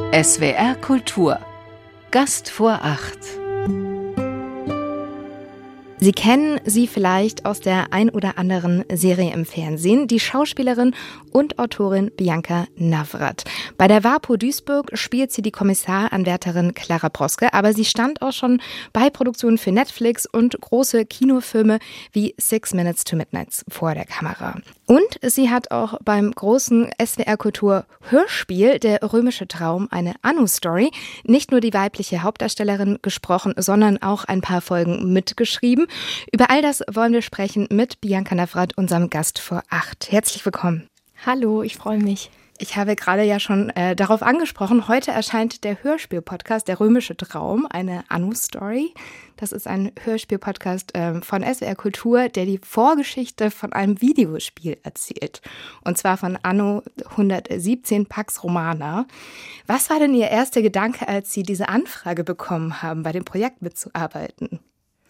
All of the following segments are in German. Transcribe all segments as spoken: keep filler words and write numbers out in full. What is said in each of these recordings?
S W R Kultur. Gast vor acht. Sie kennen sie vielleicht aus der ein oder anderen Serie im Fernsehen, die Schauspielerin und Autorin Bianca Navrat. Bei der WAPO Duisburg spielt sie die Kommissaranwärterin Clara Broske, aber sie stand auch schon bei Produktionen für Netflix und große Kinofilme wie Six Minutes to Midnight vor der Kamera. Und sie hat auch beim großen S W R Kultur Hörspiel Der römische Traum, eine Anno-Story, nicht nur die weibliche Hauptdarstellerin gesprochen, sondern auch ein paar Folgen mitgeschrieben. Über all das wollen wir sprechen mit Bianca Navrat, unserem Gast vor acht. Herzlich willkommen. Hallo, ich freue mich. Ich habe gerade ja schon äh, darauf angesprochen, heute erscheint der Hörspiel-Podcast Der römische Traum, eine Anno-Story. Das ist ein Hörspiel-Podcast äh, von S W R Kultur, der die Vorgeschichte von einem Videospiel erzählt. Und zwar von Anno hundertsiebzehn Pax Romana. Was war denn Ihr erster Gedanke, als Sie diese Anfrage bekommen haben, bei dem Projekt mitzuarbeiten?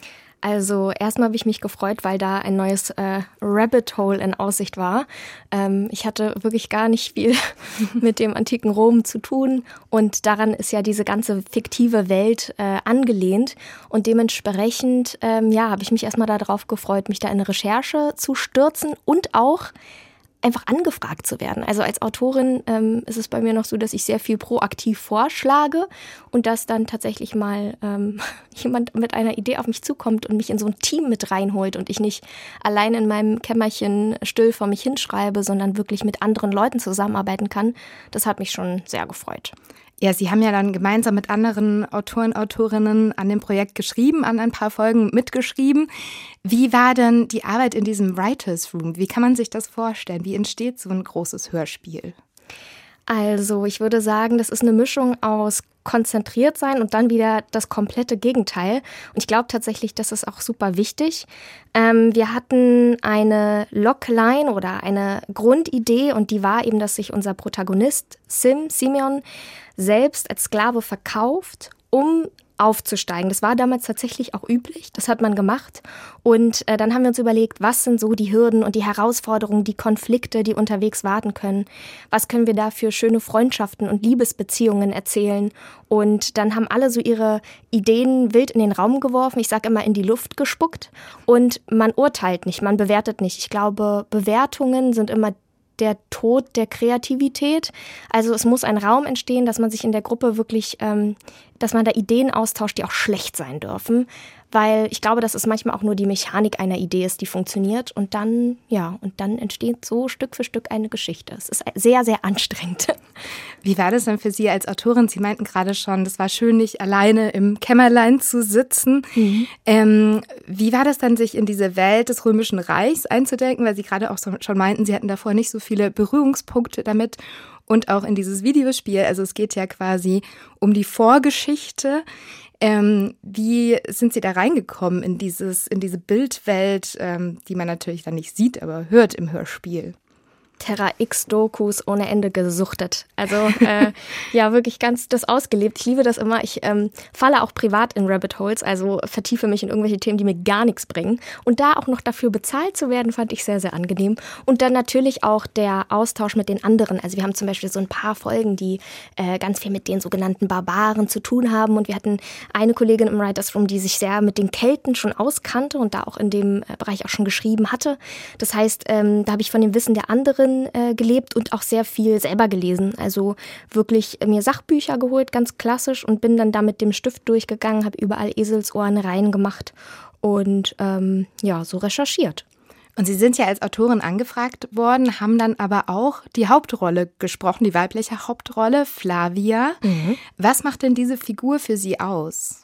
Also erstmal habe ich mich gefreut, weil da ein neues äh, Rabbit Hole in Aussicht war. Ähm, ich hatte wirklich gar nicht viel mit dem antiken Rom zu tun und daran ist ja diese ganze fiktive Welt äh, angelehnt und dementsprechend ähm, ja, habe ich mich erstmal darauf gefreut, mich da in eine Recherche zu stürzen und auch einfach angefragt zu werden. Also als Autorin ähm, ist es bei mir noch so, dass ich sehr viel proaktiv vorschlage und dass dann tatsächlich mal ähm, jemand mit einer Idee auf mich zukommt und mich in so ein Team mit reinholt und ich nicht allein in meinem Kämmerchen still vor mich hinschreibe, sondern wirklich mit anderen Leuten zusammenarbeiten kann. Das hat mich schon sehr gefreut. Ja, Sie haben ja dann gemeinsam mit anderen Autoren, Autorinnen an dem Projekt geschrieben, an ein paar Folgen mitgeschrieben. Wie war denn die Arbeit in diesem Writers Room? Wie kann man sich das vorstellen? Wie entsteht so ein großes Hörspiel? Also ich würde sagen, das ist eine Mischung aus konzentriert sein und dann wieder das komplette Gegenteil. Und ich glaube tatsächlich, das ist auch super wichtig. Ähm, wir hatten eine Logline oder eine Grundidee und die war eben, dass sich unser Protagonist Sim, Simeon, selbst als Sklave verkauft, um aufzusteigen. Das war damals tatsächlich auch üblich, das hat man gemacht. Und äh, dann haben wir uns überlegt, was sind so die Hürden und die Herausforderungen, die Konflikte, die unterwegs warten können. Was können wir da für schöne Freundschaften und Liebesbeziehungen erzählen? Und dann haben alle so ihre Ideen wild in den Raum geworfen, ich sage immer in die Luft gespuckt. Und man urteilt nicht, man bewertet nicht. Ich glaube, Bewertungen sind immer der Tod der Kreativität. Also es muss ein Raum entstehen, dass man sich in der Gruppe wirklich, ähm, dass man da Ideen austauscht, die auch schlecht sein dürfen. Weil ich glaube, dass es manchmal auch nur die Mechanik einer Idee ist, die funktioniert. Und dann, ja, und dann entsteht so Stück für Stück eine Geschichte. Es ist sehr, sehr anstrengend. Wie war das denn für Sie als Autorin? Sie meinten gerade schon, das war schön, nicht alleine im Kämmerlein zu sitzen. Mhm. Ähm, wie war das dann, sich in diese Welt des Römischen Reichs einzudenken? Weil Sie gerade auch so, schon meinten, Sie hatten davor nicht so viele Berührungspunkte damit. Und auch in dieses Videospiel, also es geht ja quasi um die Vorgeschichte. Ähm, wie sind Sie da reingekommen in dieses, in diese Bildwelt, ähm, die man natürlich dann nicht sieht, aber hört im Hörspiel? Terra X-Dokus ohne Ende gesuchtet. Also äh, ja, wirklich ganz das ausgelebt. Ich liebe das immer. Ich ähm, falle auch privat in Rabbit Holes, also vertiefe mich in irgendwelche Themen, die mir gar nichts bringen. Und da auch noch dafür bezahlt zu werden, fand ich sehr, sehr angenehm. Und dann natürlich auch der Austausch mit den anderen. Also wir haben zum Beispiel so ein paar Folgen, die äh, ganz viel mit den sogenannten Barbaren zu tun haben. Und wir hatten eine Kollegin im Writers Room, die sich sehr mit den Kelten schon auskannte und da auch in dem Bereich auch schon geschrieben hatte. Das heißt, ähm, da habe ich von dem Wissen der anderen äh, gelebt und auch sehr viel selber gelesen. Also wirklich äh, mir Sachbücher geholt, ganz klassisch, und bin dann da mit dem Stift durchgegangen, habe überall Eselsohren reingemacht und ähm, ja, so recherchiert. Und Sie sind ja als Autorin angefragt worden, haben dann aber auch die Hauptrolle gesprochen, die weibliche Hauptrolle, Flavia. Mhm. Was macht denn diese Figur für Sie aus?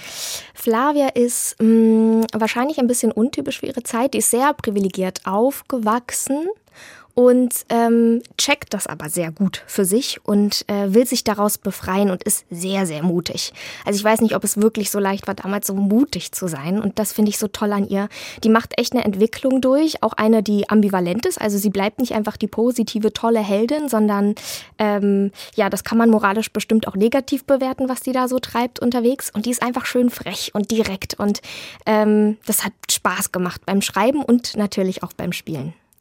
Flavia ist mh, wahrscheinlich ein bisschen untypisch für ihre Zeit. Die ist sehr privilegiert aufgewachsen und ähm, checkt das aber sehr gut für sich und äh, will sich daraus befreien und ist sehr, sehr mutig. Also ich weiß nicht, ob es wirklich so leicht war, damals so mutig zu sein, und das finde ich so toll an ihr. Die macht echt eine Entwicklung durch, auch eine, die ambivalent ist. Also sie bleibt nicht einfach die positive, tolle Heldin, sondern ähm, ja, das kann man moralisch bestimmt auch negativ bewerten, was die da so treibt unterwegs. Und die ist einfach schön frech und direkt, und ähm, das hat Spaß gemacht beim Schreiben und natürlich auch beim Spielen.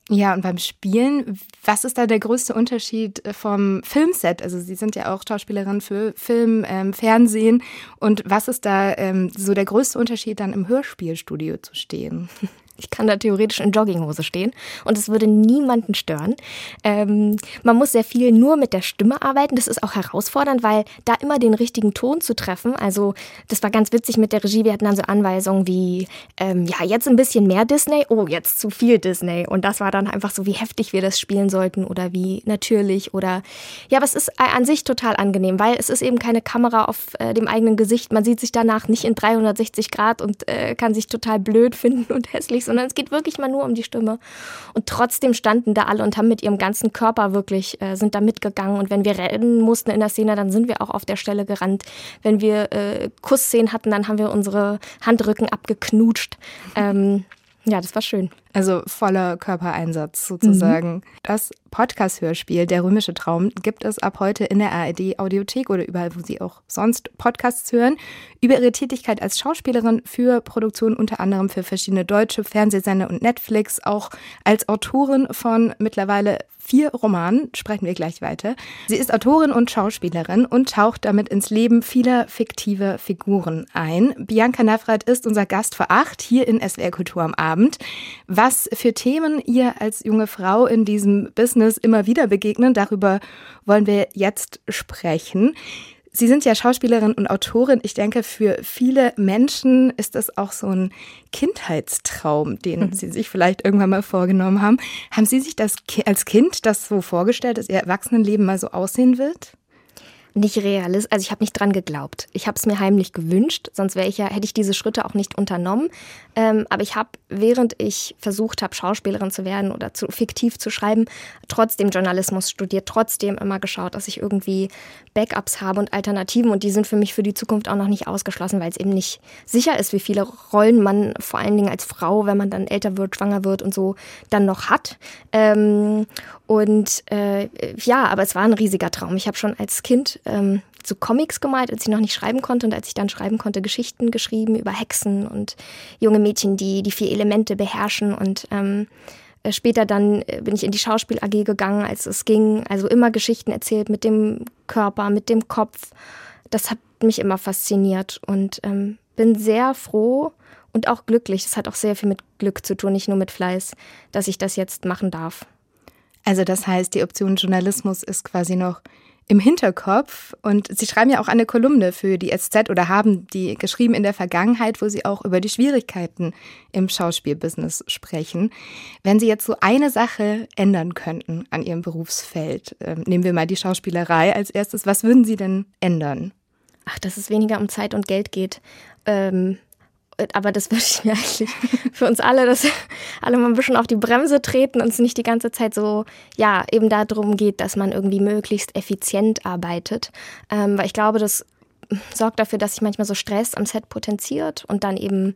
Ja, und beim Spielen, was ist da der größte Unterschied vom Filmset? Also Sie sind ja auch Schauspielerin für Film, ähm, Fernsehen. Und was ist da ähm, so der größte Unterschied, dann im Hörspielstudio zu stehen? Ich kann da theoretisch in Jogginghose stehen und es würde niemanden stören. Ähm, man muss sehr viel nur mit der Stimme arbeiten. Das ist auch herausfordernd, weil da immer den richtigen Ton zu treffen, also das war ganz witzig mit der Regie. Wir hatten dann so Anweisungen wie, ähm, ja, jetzt ein bisschen mehr Disney, oh, jetzt zu viel Disney. Und das war dann einfach so, wie heftig wir das spielen sollten oder wie natürlich oder, ja, aber es ist an sich total angenehm, weil es ist eben keine Kamera auf äh, dem eigenen Gesicht. Man sieht sich danach nicht in dreihundertsechzig Grad und äh, kann sich total blöd finden und hässlich, sondern es geht wirklich mal nur um die Stimme. Und trotzdem standen da alle und haben mit ihrem ganzen Körper wirklich, äh, sind da mitgegangen. Und wenn wir rennen mussten in der Szene, dann sind wir auch auf der Stelle gerannt. Wenn wir äh, Kussszenen hatten, dann haben wir unsere Handrücken abgeknutscht. Ähm, ja, das war schön. Also voller Körpereinsatz sozusagen. Mhm. Das Podcast-Hörspiel Der römische Traum gibt es ab heute in der A R D-Audiothek oder überall, wo Sie auch sonst Podcasts hören. Über Ihre Tätigkeit als Schauspielerin für Produktionen unter anderem für verschiedene deutsche Fernsehsender und Netflix, auch als Autorin von mittlerweile vier Romanen, sprechen wir gleich weiter. Sie ist Autorin und Schauspielerin und taucht damit ins Leben vieler fiktiver Figuren ein. Bianca Navrat ist unser Gast vor acht hier in S W R Kultur am Abend. Was für Themen ihr als junge Frau in diesem Business immer wieder begegnen, darüber wollen wir jetzt sprechen. Sie sind ja Schauspielerin und Autorin. Ich denke, für viele Menschen ist das auch so ein Kindheitstraum, den mhm. Sie sich vielleicht irgendwann mal vorgenommen haben. Haben Sie sich das als Kind das so vorgestellt, dass Ihr Erwachsenenleben mal so aussehen wird? Nicht realistisch, also ich habe nicht dran geglaubt. Ich habe es mir heimlich gewünscht, sonst wäre ich ja, hätte ich diese Schritte auch nicht unternommen. Ähm, aber ich habe, während ich versucht habe, Schauspielerin zu werden oder zu, fiktiv zu schreiben, trotzdem Journalismus studiert, trotzdem immer geschaut, dass ich irgendwie Backups habe und Alternativen. Und die sind für mich für die Zukunft auch noch nicht ausgeschlossen, weil es eben nicht sicher ist, wie viele Rollen man vor allen Dingen als Frau, wenn man dann älter wird, schwanger wird und so, dann noch hat. Ähm, und äh, ja, aber es war ein riesiger Traum. Ich habe schon als Kind ähm, so Comics gemalt, als ich noch nicht schreiben konnte. Und als ich dann schreiben konnte, Geschichten geschrieben über Hexen und junge Mädchen, die die vier Elemente beherrschen. Und ähm, später dann bin ich in die Schauspiel-A G gegangen, als es ging. Also immer Geschichten erzählt mit dem Körper, mit dem Kopf. Das hat mich immer fasziniert und ähm, bin sehr froh und auch glücklich. Das hat auch sehr viel mit Glück zu tun, nicht nur mit Fleiß, dass ich das jetzt machen darf. Also das heißt, die Option Journalismus ist quasi noch im Hinterkopf. Und Sie schreiben ja auch eine Kolumne für die S Z oder haben die geschrieben in der Vergangenheit, wo Sie auch über die Schwierigkeiten im Schauspielbusiness sprechen. Wenn Sie jetzt so eine Sache ändern könnten an Ihrem Berufsfeld, äh, nehmen wir mal die Schauspielerei als erstes, was würden Sie denn ändern? Ach, dass es weniger um Zeit und Geld geht. Ähm Aber das wünsche ich mir eigentlich für uns alle, dass alle mal ein bisschen auf die Bremse treten und es nicht die ganze Zeit so, ja, eben darum geht, dass man irgendwie möglichst effizient arbeitet. Ähm, weil ich glaube, das sorgt dafür, dass sich manchmal so Stress am Set potenziert und dann eben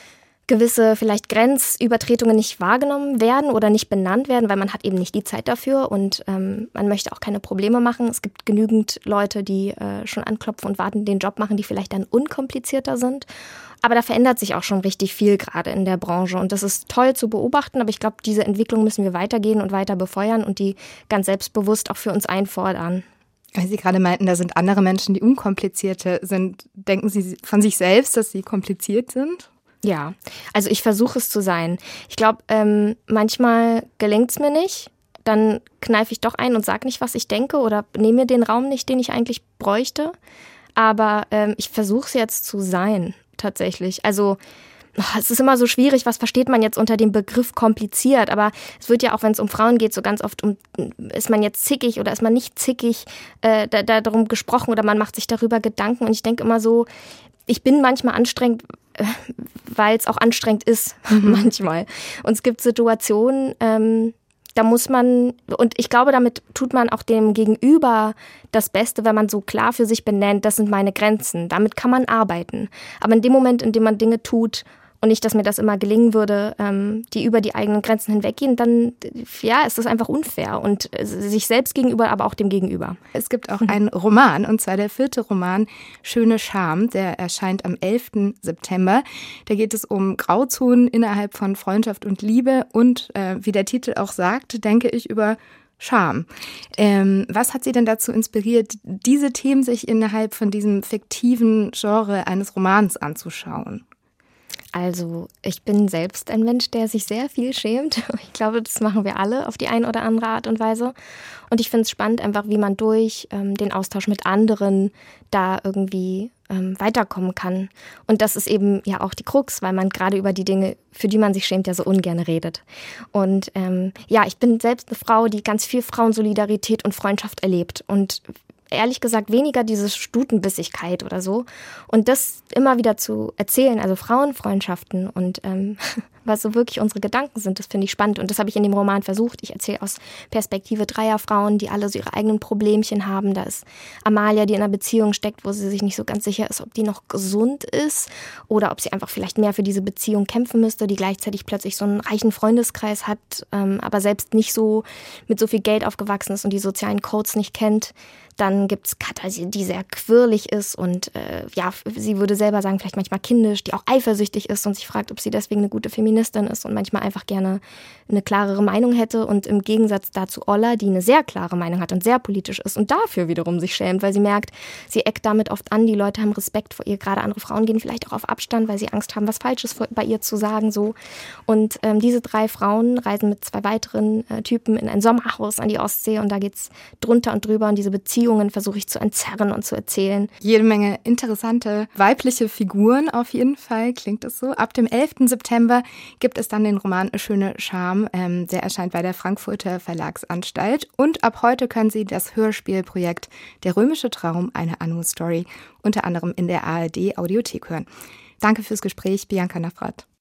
gewisse vielleicht Grenzübertretungen nicht wahrgenommen werden oder nicht benannt werden, weil man hat eben nicht die Zeit dafür und ähm, man möchte auch keine Probleme machen. Es gibt genügend Leute, die äh, schon anklopfen und warten, den Job machen, die vielleicht dann unkomplizierter sind. Aber da verändert sich auch schon richtig viel gerade in der Branche und das ist toll zu beobachten, aber ich glaube, diese Entwicklung müssen wir weitergehen und weiter befeuern und die ganz selbstbewusst auch für uns einfordern. Weil Sie gerade meinten, da sind andere Menschen, die unkomplizierter sind. Denken Sie von sich selbst, dass Sie kompliziert sind? Ja, also ich versuche es zu sein. Ich glaube, ähm, manchmal gelingt es mir nicht. Dann kneife ich doch ein und sage nicht, was ich denke oder nehme mir den Raum nicht, den ich eigentlich bräuchte. Aber ähm, ich versuche es jetzt zu sein, tatsächlich. Also es ist immer so schwierig, was versteht man jetzt unter dem Begriff kompliziert, aber es wird ja auch, wenn es um Frauen geht, so ganz oft um, ist man jetzt zickig oder ist man nicht zickig, äh, da, da darum gesprochen oder man macht sich darüber Gedanken und ich denke immer so, ich bin manchmal anstrengend, äh, weil es auch anstrengend ist, mhm. manchmal. Und es gibt Situationen, ähm, da muss man, und ich glaube, damit tut man auch dem Gegenüber das Beste, wenn man so klar für sich benennt, das sind meine Grenzen, damit kann man arbeiten. Aber in dem Moment, in dem man Dinge tut, und nicht, dass mir das immer gelingen würde, ähm, die über die eigenen Grenzen hinweggehen, dann ja, ist das einfach unfair und äh, sich selbst gegenüber, aber auch dem Gegenüber. Es gibt auch einen Roman, und zwar der vierte Roman, Schöne Scham, der erscheint am elften September. Da geht es um Grauzonen innerhalb von Freundschaft und Liebe und, äh, wie der Titel auch sagt, denke ich über Scham. Ähm, was hat Sie denn dazu inspiriert, diese Themen sich innerhalb von diesem fiktiven Genre eines Romans anzuschauen? Also ich bin selbst ein Mensch, der sich sehr viel schämt. Ich glaube, das machen wir alle auf die eine oder andere Art und Weise. Und ich finde es spannend, einfach wie man durch ähm, den Austausch mit anderen da irgendwie ähm, weiterkommen kann. Und das ist eben ja auch die Krux, weil man gerade über die Dinge, für die man sich schämt, ja so ungern redet. Und ähm, ja, ich bin selbst eine Frau, die ganz viel Frauensolidarität und Freundschaft erlebt. Und ehrlich gesagt weniger diese Stutenbissigkeit oder so. Und das immer wieder zu erzählen, also Frauenfreundschaften und ähm, was so wirklich unsere Gedanken sind, das finde ich spannend. Und das habe ich in dem Roman versucht. Ich erzähle aus Perspektive dreier Frauen, die alle so ihre eigenen Problemchen haben. Da ist Amalia, die in einer Beziehung steckt, wo sie sich nicht so ganz sicher ist, ob die noch gesund ist oder ob sie einfach vielleicht mehr für diese Beziehung kämpfen müsste, die gleichzeitig plötzlich so einen reichen Freundeskreis hat, ähm, aber selbst nicht so mit so viel Geld aufgewachsen ist und die sozialen Codes nicht kennt. Dann gibt's Katha, die sehr quirlig ist und äh, ja, sie würde selber sagen, vielleicht manchmal kindisch, die auch eifersüchtig ist und sich fragt, ob sie deswegen eine gute Feministin ist und manchmal einfach gerne eine klarere Meinung hätte. Und im Gegensatz dazu Olla, die eine sehr klare Meinung hat und sehr politisch ist und dafür wiederum sich schämt, weil sie merkt, sie eckt damit oft an, die Leute haben Respekt vor ihr, gerade andere Frauen gehen vielleicht auch auf Abstand, weil sie Angst haben, was Falsches bei ihr zu sagen. So. Und ähm, diese drei Frauen reisen mit zwei weiteren äh, Typen in ein Sommerhaus an die Ostsee und da geht's drunter und drüber und diese Beziehungen versuche ich zu entzerren und zu erzählen. Jede Menge interessante weibliche Figuren auf jeden Fall, klingt es so. Ab dem elften September gibt es dann den Roman Schöne Scham, ähm, der erscheint bei der Frankfurter Verlagsanstalt. Und ab heute können Sie das Hörspielprojekt Der römische Traum, eine Anu-Story unter anderem in der A R D Audiothek hören. Danke fürs Gespräch, Bianca Navrat.